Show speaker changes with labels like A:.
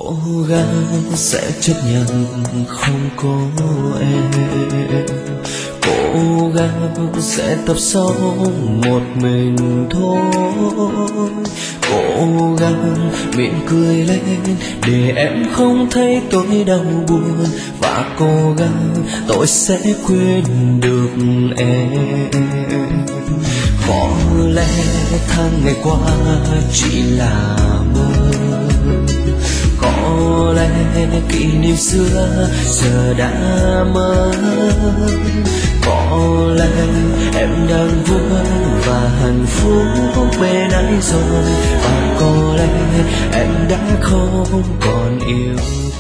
A: Cố gắng sẽ chấp nhận không có em, cố gắng sẽ tập sống một mình thôi, cố gắng mỉm cười lên để em không thấy tôi đau buồn, và cố gắng tôi sẽ quên được em. Có lẽ tháng ngày qua chỉ là mơ, có lẽ kỷ niệm xưa giờ đã mất, có lẽ em đang vui và hạnh phúc bên anh rồi, và có lẽ em đã không còn yêu